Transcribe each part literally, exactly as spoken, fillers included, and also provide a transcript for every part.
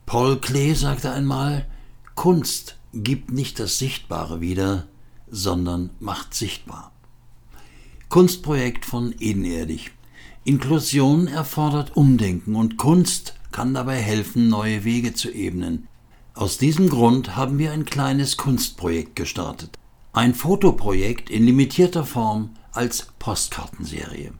Paul Klee sagte einmal: Kunst gibt nicht das Sichtbare wieder, sondern macht sichtbar. Kunstprojekt von Edenerdig. Inklusion erfordert Umdenken und Kunst kann dabei helfen, neue Wege zu ebnen. Aus diesem Grund haben wir ein kleines Kunstprojekt gestartet. Ein Fotoprojekt in limitierter Form als Postkartenserie.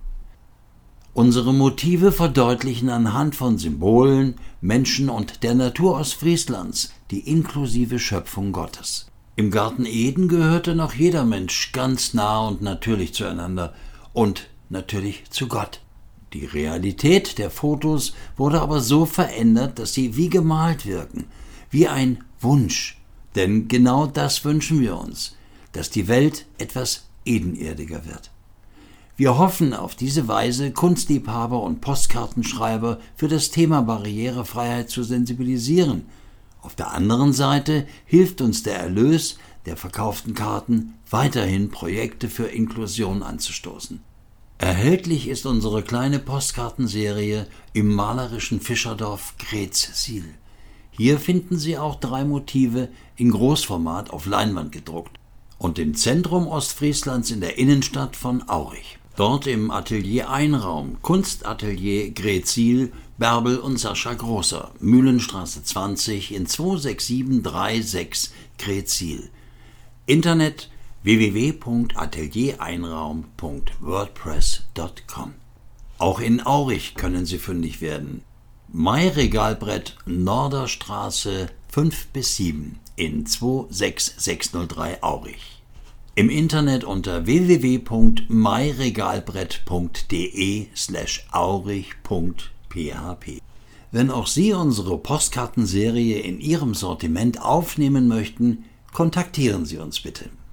Unsere Motive verdeutlichen anhand von Symbolen, Menschen und der Natur Ostfrieslands die inklusive Schöpfung Gottes. Im Garten Eden gehörte noch jeder Mensch ganz nah und natürlich zueinander und natürlich zu Gott. Die Realität der Fotos wurde aber so verändert, dass sie wie gemalt wirken, wie ein Wunsch. Denn genau das wünschen wir uns, dass die Welt etwas edenerdiger wird. Wir hoffen, auf diese Weise Kunstliebhaber und Postkartenschreiber für das Thema Barrierefreiheit zu sensibilisieren. Auf der anderen Seite hilft uns der Erlös der verkauften Karten, weiterhin Projekte für Inklusion anzustoßen. Erhältlich ist unsere kleine Postkartenserie im malerischen Fischerdorf Greetsiel. Hier finden Sie auch drei Motive in Großformat auf Leinwand gedruckt und im Zentrum Ostfrieslands in der Innenstadt von Aurich. Dort im Atelier Einraum, Kunstatelier Greetsiel, Bärbel und Sascha Großer, Mühlenstraße zwanzig in zwei sechs sieben drei sechs Greetsiel. Internet w w w punkt atelier einraum punkt wordpress punkt com. Auch in Aurich können Sie fündig werden. Mai-Regalbrett Norderstraße fünf bis sieben in zwei sechs sechs null drei Aurich. Im Internet unter w w w punkt mairegalbrett punkt de slash aurich punkt p h p. Wenn auch Sie unsere Postkartenserie in Ihrem Sortiment aufnehmen möchten, kontaktieren Sie uns bitte.